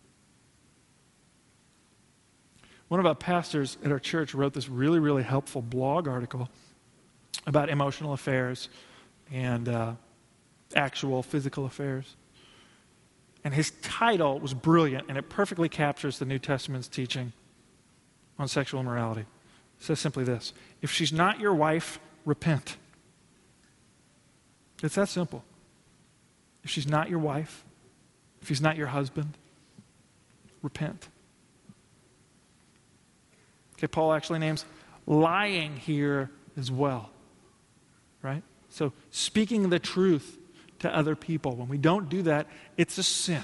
One of our pastors at our church wrote this really, really helpful blog article about emotional affairs and uh, actual physical affairs. And his title was brilliant, and it perfectly captures the New Testament's teaching on sexual immorality. It says simply this: if she's not your wife, repent. It's that simple. If she's not your wife, if he's not your husband, repent. Okay, Paul actually names lying here as well, right? So speaking the truth to other people. When we don't do that, it's a sin.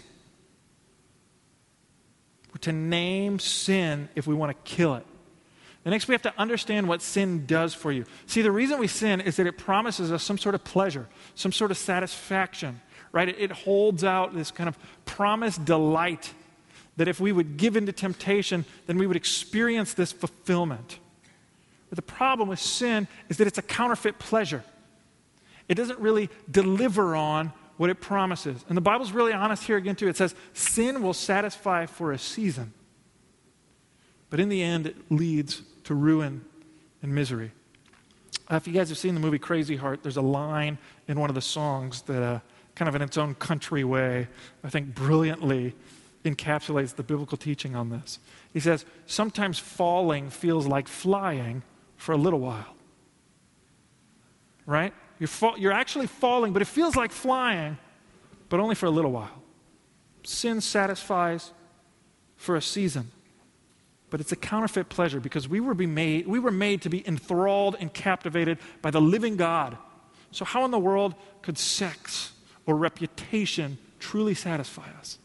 We're to name sin if we want to kill it. The next, we have to understand what sin does for you. See, the reason we sin is that it promises us some sort of pleasure, some sort of satisfaction, right? It, it holds out this kind of promised delight that if we would give in to temptation, then we would experience this fulfillment. But the problem with sin is that it's a counterfeit pleasure. It doesn't really deliver on what it promises. And the Bible's really honest here again too. It says sin will satisfy for a season, but in the end it leads to ruin and misery. Uh, if you guys have seen the movie Crazy Heart, there's a line in one of the songs that uh, kind of in its own country way, I think brilliantly encapsulates the biblical teaching on this. He says, sometimes falling feels like flying for a little while. Right? You're, fa- you're actually falling, but it feels like flying, but only for a little while. Sin satisfies for a season, but it's a counterfeit pleasure because we were, be made, we were made to be enthralled and captivated by the living God. So how in the world could sex or reputation truly satisfy us?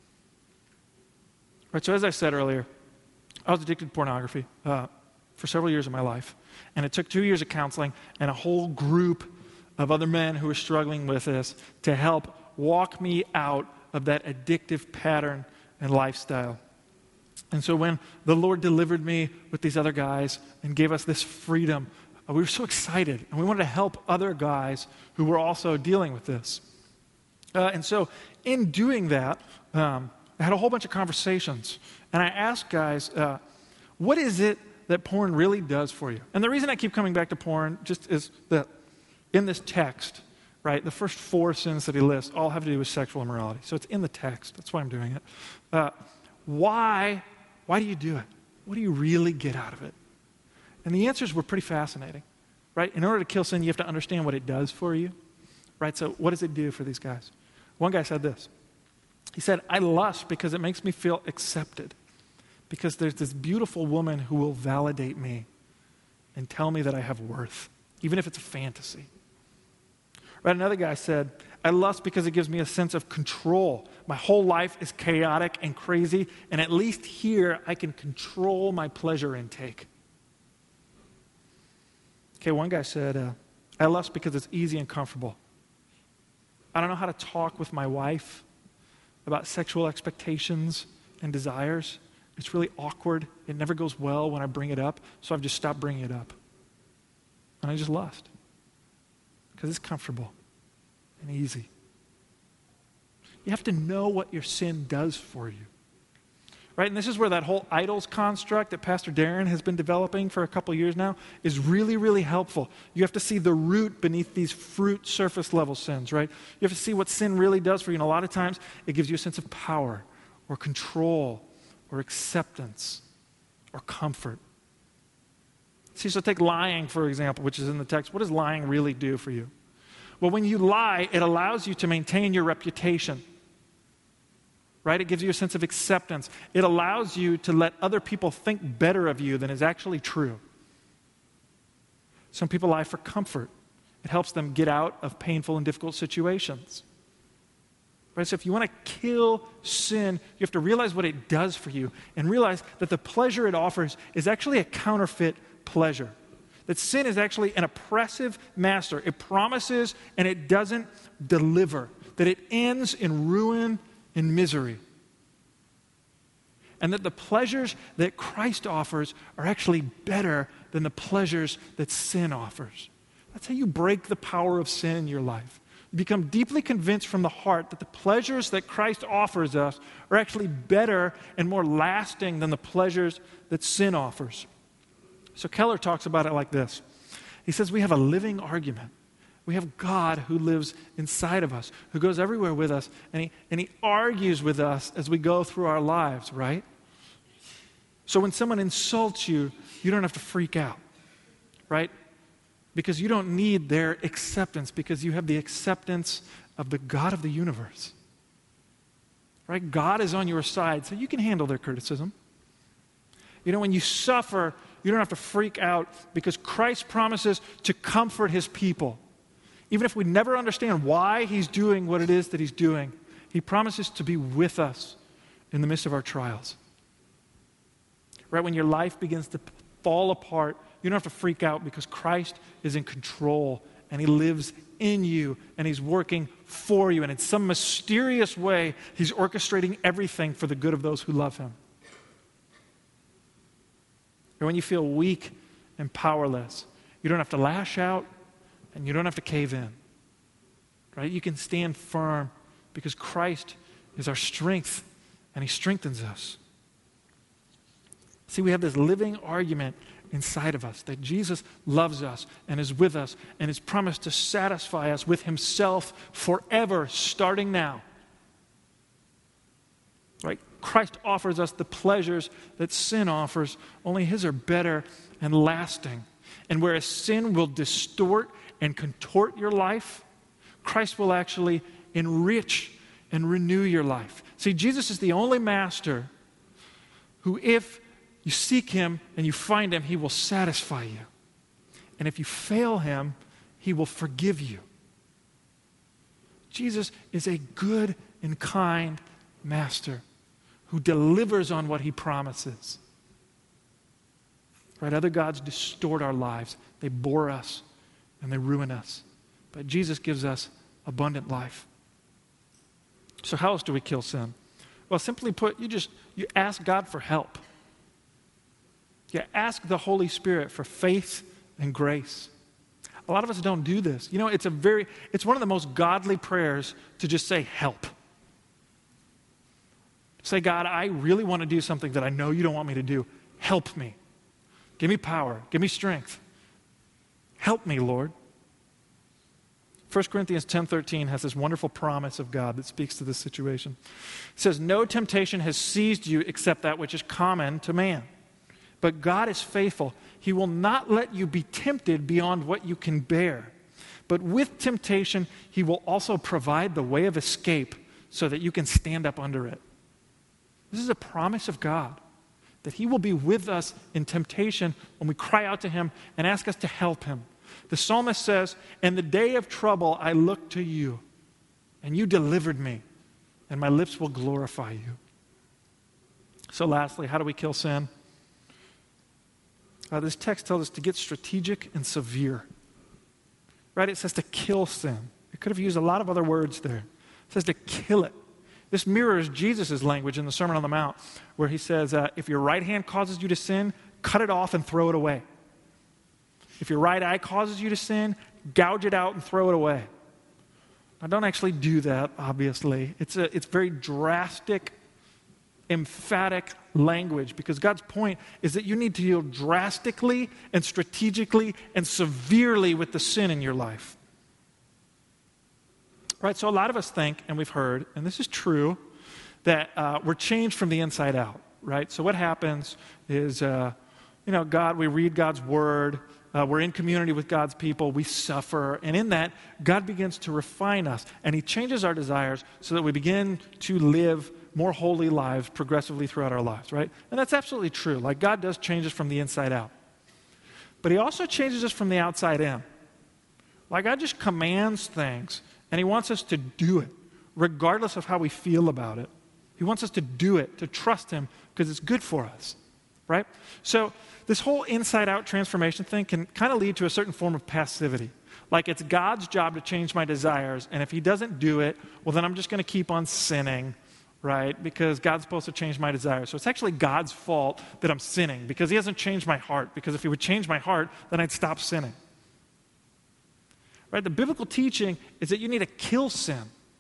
Right, so as I said earlier, I was addicted to pornography uh, for several years of my life. And it took two years of counseling and a whole group of other men who were struggling with this to help walk me out of that addictive pattern and lifestyle. And so when the Lord delivered me with these other guys and gave us this freedom, uh, we were so excited. And we wanted to help other guys who were also dealing with this. Uh, and so in doing that, um, I had a whole bunch of conversations. And I asked guys, uh, what is it that porn really does for you. And the reason I keep coming back to porn just is that in this text, right, the first four sins that he lists all have to do with sexual immorality. So it's in the text. That's why I'm doing it. Uh, why, why do you do it? What do you really get out of it? And the answers were pretty fascinating, right? In order to kill sin, you have to understand what it does for you, right? So what does it do for these guys? One guy said this. He said, I lust because it makes me feel accepted, because there's this beautiful woman who will validate me and tell me that I have worth, even if it's a fantasy. Right? Another guy said, I lust because it gives me a sense of control. My whole life is chaotic and crazy, and at least here I can control my pleasure intake. Okay, one guy said, uh, I lust because it's easy and comfortable. I don't know how to talk with my wife about sexual expectations and desires. It's really awkward. It never goes well when I bring it up, so I've just stopped bringing it up. And I just lust because it's comfortable and easy. You have to know what your sin does for you. Right? And this is where that whole idols construct that Pastor Darren has been developing for a couple years now is really, really helpful. You have to see the root beneath these fruit surface level sins, right? You have to see what sin really does for you. And a lot of times it gives you a sense of power or control or acceptance or comfort. See, so take lying, for example, which is in the text. What does lying really do for you? Well, when you lie, it allows you to maintain your reputation. Right? It gives you a sense of acceptance. It allows you to let other people think better of you than is actually true. Some people lie for comfort. It helps them get out of painful and difficult situations. Right? So if you want to kill sin, you have to realize what it does for you and realize that the pleasure it offers is actually a counterfeit pleasure. That sin is actually an oppressive master. It promises and it doesn't deliver. That it ends in ruin in misery. And that the pleasures that Christ offers are actually better than the pleasures that sin offers. That's how you break the power of sin in your life. You become deeply convinced from the heart that the pleasures that Christ offers us are actually better and more lasting than the pleasures that sin offers. So Keller talks about it like this. He says we have a living argument. We have God who lives inside of us, who goes everywhere with us, and he, and he argues with us as we go through our lives, right? So when someone insults you, you don't have to freak out, right? Because you don't need their acceptance, because you have the acceptance of the God of the universe, right? God is on your side, so you can handle their criticism. You know, when you suffer, you don't have to freak out because Christ promises to comfort his people. Even if we never understand why he's doing what it is that he's doing, he promises to be with us in the midst of our trials. Right? When your life begins to fall apart, you don't have to freak out because Christ is in control and he lives in you and he's working for you. And in some mysterious way, he's orchestrating everything for the good of those who love him. Or when you feel weak and powerless, you don't have to lash out. And you don't have to cave in, right? You can stand firm because Christ is our strength and he strengthens us. See, we have this living argument inside of us that Jesus loves us and is with us and has promised to satisfy us with himself forever, starting now. Right? Christ offers us the pleasures that sin offers, only his are better and lasting. And whereas sin will distort and contort your life, Christ will actually enrich and renew your life. See, Jesus is the only master who, if you seek him and you find him, he will satisfy you. And if you fail him, he will forgive you. Jesus is a good and kind master who delivers on what he promises. Right? Other gods distort our lives. They bore us and they ruin us. But Jesus gives us abundant life. So how else do we kill sin? Well, simply put, you just you ask God for help. You ask the Holy Spirit for faith and grace. A lot of us don't do this. You know, it's a very it's one of the most godly prayers to just say help. Say, God, I really want to do something that I know you don't want me to do. Help me. Give me power. Give me strength. Help me, Lord. First Corinthians ten thirteen has this wonderful promise of God that speaks to this situation. It says, no temptation has seized you except that which is common to man. But God is faithful. He will not let you be tempted beyond what you can bear. But with temptation, he will also provide the way of escape so that you can stand up under it. This is a promise of God, that he will be with us in temptation when we cry out to him and ask us to help him. The psalmist says, in the day of trouble, I looked to you, and you delivered me, and my lips will glorify you. So lastly, how do we kill sin? Uh, this text tells us to get strategic and severe. Right? It says to kill sin. It could have used a lot of other words there. It says to kill it. This mirrors Jesus' language in the Sermon on the Mount, where he says, uh, if your right hand causes you to sin, cut it off and throw it away. If your right eye causes you to sin, gouge it out and throw it away. Now, don't actually do that, obviously. It's a, it's very drastic, emphatic language, because God's point is that you need to deal drastically and strategically and severely with the sin in your life. Right? So a lot of us think, and we've heard, and this is true, that uh, we're changed from the inside out. Right? So what happens is, uh, you know, God, we read God's word, uh, we're in community with God's people, we suffer, and in that, God begins to refine us, and he changes our desires so that we begin to live more holy lives progressively throughout our lives, right? And that's absolutely true. Like, God does change us from the inside out. But he also changes us from the outside in. Like, God just commands things, and he wants us to do it, regardless of how we feel about it. He wants us to do it, to trust him, because it's good for us, right? So this whole inside-out transformation thing can kind of lead to a certain form of passivity. Like, it's God's job to change my desires, and if he doesn't do it, well, then I'm just going to keep on sinning, right? Because God's supposed to change my desires. So it's actually God's fault that I'm sinning, because he hasn't changed my heart. Because if he would change my heart, then I'd stop sinning. Right? The biblical teaching is that you need to kill sin.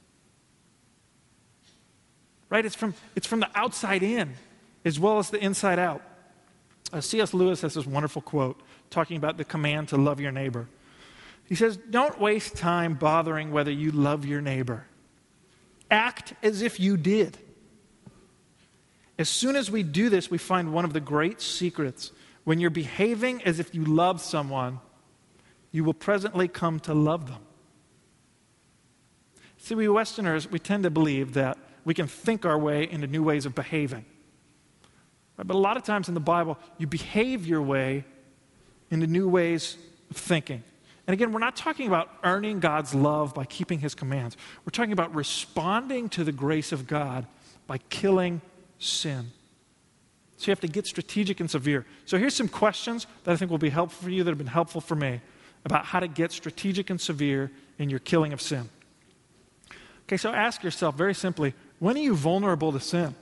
Right? It's from, it's from the outside in as well as the inside out. Uh, C S Lewis has this wonderful quote talking about the command to love your neighbor. He says, don't waste time bothering whether you love your neighbor. Act as if you did. As soon as we do this, we find one of the great secrets. When you're behaving as if you love someone, you will presently come to love them. See, we Westerners, we tend to believe that we can think our way into new ways of behaving. Right? But a lot of times in the Bible, you behave your way into new ways of thinking. And again, we're not talking about earning God's love by keeping his commands. We're talking about responding to the grace of God by killing sin. So you have to get strategic and severe. So here's some questions that I think will be helpful for you, that have been helpful for me, about how to get strategic and severe in your killing of sin. Okay, so ask yourself very simply, when are you vulnerable to sin?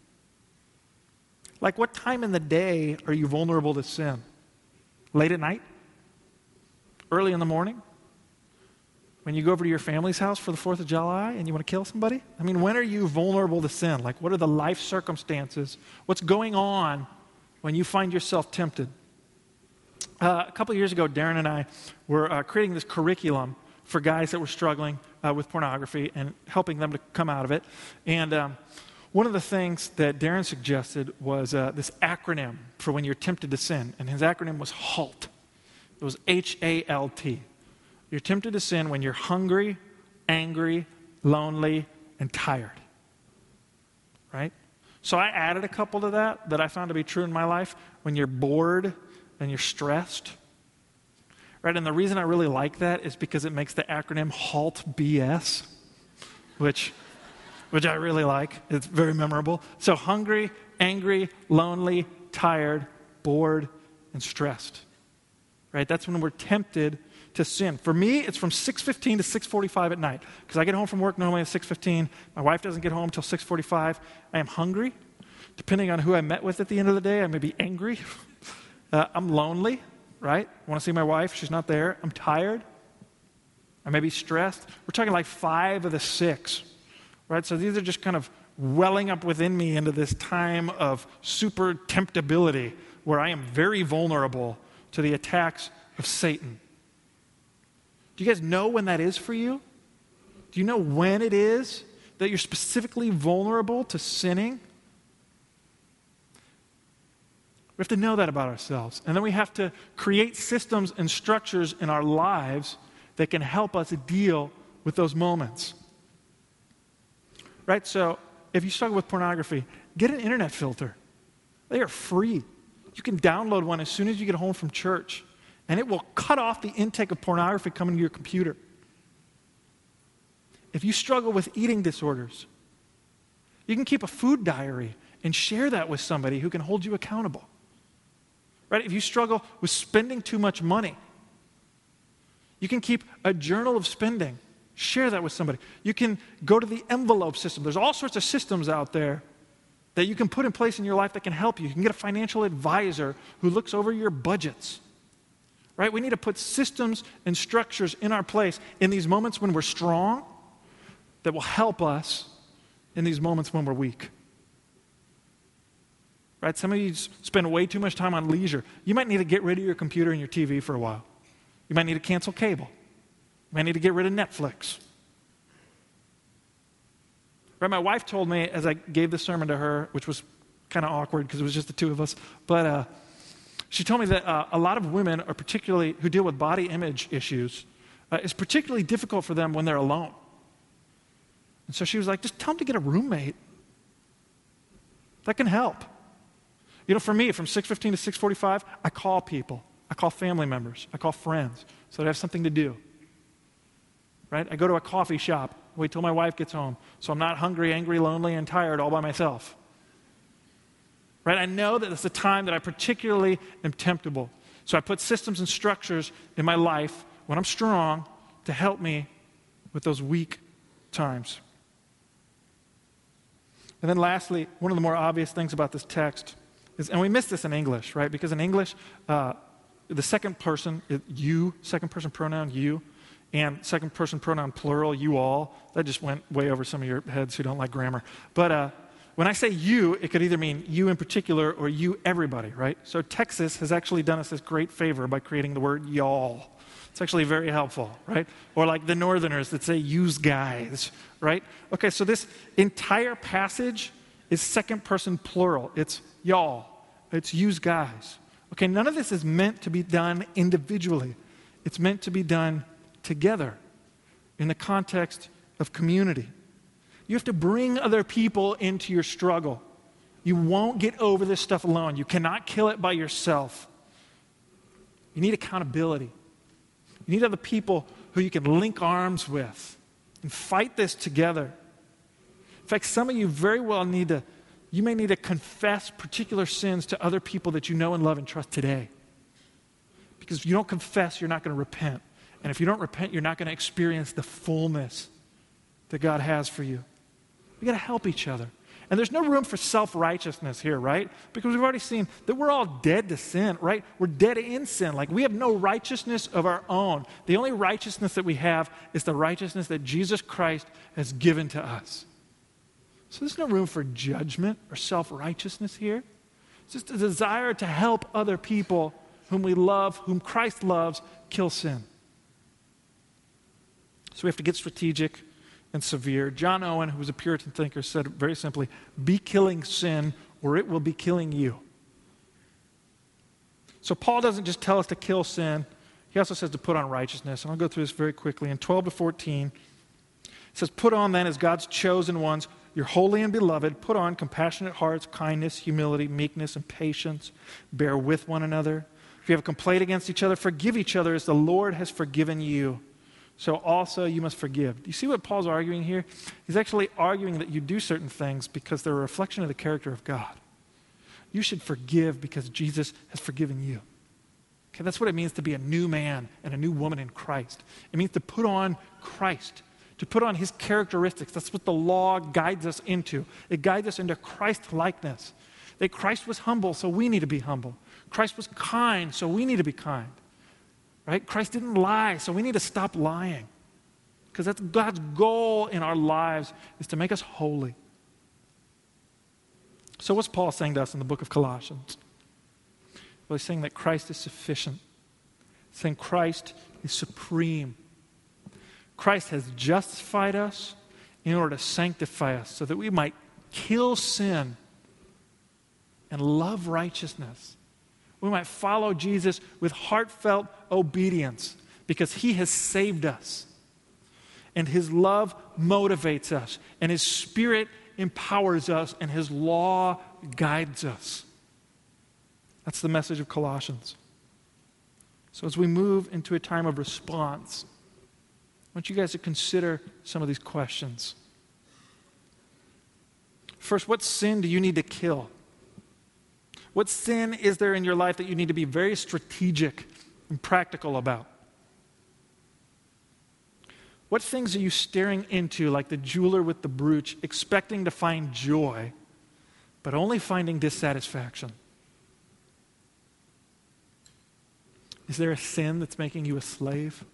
Like, what time in the day are you vulnerable to sin? Late at night? Early in the morning? When you go over to your family's house for the fourth of July and you want to kill somebody? I mean, when are you vulnerable to sin? Like, what are the life circumstances? What's going on when you find yourself tempted? Uh, a couple of years ago, Darren and I were uh, creating this curriculum for guys that were struggling uh, with pornography and helping them to come out of it. And um, one of the things that Darren suggested was uh, this acronym for when you're tempted to sin. And his acronym was HALT. It was H A L T. You're tempted to sin when you're hungry, angry, lonely, and tired. Right? So I added a couple to that that I found to be true in my life. When you're bored and you're stressed. Right? And the reason I really like that is because it makes the acronym HALT B S, which, which I really like. It's very memorable. So hungry, angry, lonely, tired, bored, and stressed. Right? That's when we're tempted to sin. For me, it's from six fifteen to six forty-five at night. Because I get home from work normally at six fifteen. My wife doesn't get home until six forty-five. I am hungry. Depending on who I met with at the end of the day, I may be angry. Uh, I'm lonely, right? I want to see my wife. She's not there. I'm tired. I may be stressed. We're talking like five of the six, right? So these are just kind of welling up within me into this time of super temptability where I am very vulnerable to the attacks of Satan. Do you guys know when that is for you? Do you know when it is that you're specifically vulnerable to sinning? We have to know that about ourselves. And then we have to create systems and structures in our lives that can help us deal with those moments. Right? So if you struggle with pornography, get an internet filter. They are free. You can download one as soon as you get home from church, and it will cut off the intake of pornography coming to your computer. If you struggle with eating disorders, you can keep a food diary and share that with somebody who can hold you accountable. Right? If you struggle with spending too much money, you can keep a journal of spending. Share that with somebody. You can go to the envelope system. There's all sorts of systems out there that you can put in place in your life that can help you. You can get a financial advisor who looks over your budgets. Right? We need to put systems and structures in our place in these moments when we're strong that will help us in these moments when we're weak. Right? Some of you spend way too much time on leisure. You might need to get rid of your computer and your T V for a while. You might need to cancel cable. You might need to get rid of Netflix. Right? My wife told me as I gave the sermon to her, which was kind of awkward because it was just the two of us, but uh, she told me that uh, a lot of women are particularly, who deal with body image issues, uh, it's particularly difficult for them when they're alone. And so she was like, just tell them to get a roommate. That can help. You know, for me, from six fifteen to six forty-five, I call people. I call family members. I call friends so that I have something to do. Right? I go to a coffee shop, wait till my wife gets home, so I'm not hungry, angry, lonely, and tired all by myself. Right? I know that it's a time that I particularly am temptable. So I put systems and structures in my life when I'm strong to help me with those weak times. And then lastly, one of the more obvious things about this text is, and we miss this in English, right? Because in English, uh, the second person, you, second person pronoun, you, and second person pronoun plural, you all. That just went way over some of your heads who don't like grammar. But uh, when I say you, it could either mean you in particular or you everybody, right? So Texas has actually done us this great favor by creating the word y'all. It's actually very helpful, right? Or like the Northerners that say yous guys, right? Okay, so this entire passage is second person plural. It's y'all. It's yous guys. Okay, none of this is meant to be done individually. It's meant to be done together in the context of community. You have to bring other people into your struggle. You won't get over this stuff alone. You cannot kill it by yourself. You need accountability. You need other people who you can link arms with and fight this together. In fact, some of you very well need to, you may need to confess particular sins to other people that you know and love and trust today. Because if you don't confess, you're not going to repent. And if you don't repent, you're not going to experience the fullness that God has for you. We got to help each other. And there's no room for self-righteousness here, right? Because we've already seen that we're all dead to sin, right? We're dead in sin. Like, we have no righteousness of our own. The only righteousness that we have is the righteousness that Jesus Christ has given to us. So there's no room for judgment or self-righteousness here. It's just a desire to help other people whom we love, whom Christ loves, kill sin. So we have to get strategic and severe. John Owen, who was a Puritan thinker, said very simply, be killing sin or it will be killing you. So Paul doesn't just tell us to kill sin. He also says to put on righteousness. And I'll go through this very quickly. In twelve to fourteen, it says, put on then as God's chosen ones, you're holy and beloved, put on compassionate hearts, kindness, humility, meekness, and patience. Bear with one another. If you have a complaint against each other, forgive each other as the Lord has forgiven you. So also you must forgive. Do you see what Paul's arguing here? He's actually arguing that you do certain things because they're a reflection of the character of God. You should forgive because Jesus has forgiven you. Okay, that's what it means to be a new man and a new woman in Christ. It means to put on Christ, to put on his characteristics. That's what the law guides us into. It guides us into Christ-likeness. That Christ was humble, so we need to be humble. Christ was kind, so we need to be kind. Right? Christ didn't lie, so we need to stop lying. Because that's God's goal in our lives, is to make us holy. So what's Paul saying to us in the book of Colossians? Well, he's saying that Christ is sufficient. He's saying Christ is supreme. Christ has justified us in order to sanctify us so that we might kill sin and love righteousness. We might follow Jesus with heartfelt obedience because he has saved us. And his love motivates us. And his Spirit empowers us. And his law guides us. That's the message of Colossians. So as we move into a time of response, I want you guys to consider some of these questions. First, what sin do you need to kill? What sin is there in your life that you need to be very strategic and practical about? What things are you staring into like the jeweler with the brooch, expecting to find joy, but only finding dissatisfaction? Is there a sin that's making you a slave?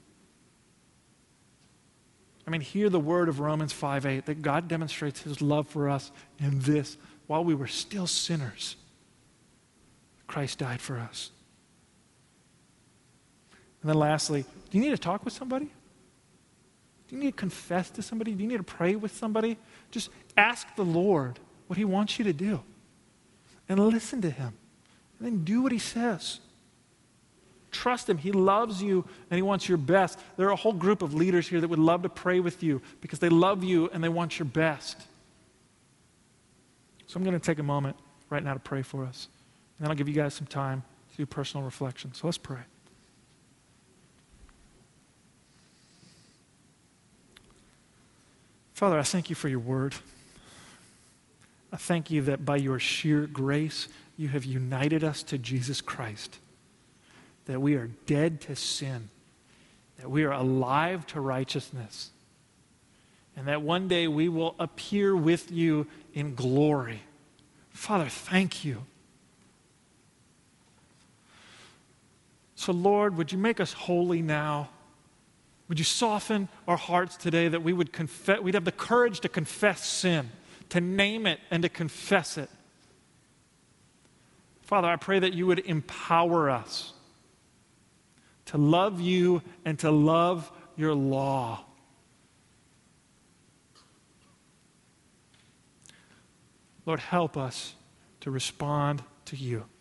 I mean, hear the word of Romans five eight, that God demonstrates his love for us in this: while we were still sinners, Christ died for us. And then lastly, do you need to talk with somebody? Do you need to confess to somebody? Do you need to pray with somebody? Just ask the Lord what he wants you to do. And listen to him. And then do what he says. Trust him. He loves you and he wants your best. There are a whole group of leaders here that would love to pray with you because they love you and they want your best. So I'm going to take a moment right now to pray for us. And then I'll give you guys some time to do personal reflection. So let's pray. Father, I thank you for your word. I thank you that by your sheer grace, you have united us to Jesus Christ. That we are dead to sin. That we are alive to righteousness. And that one day we will appear with you in glory. Father, thank you. So Lord, would you make us holy now? Would you soften our hearts today that we would confess, we'd have the courage to confess sin, to name it and to confess it. Father, I pray that you would empower us to love you and to love your law. Lord, help us to respond to you.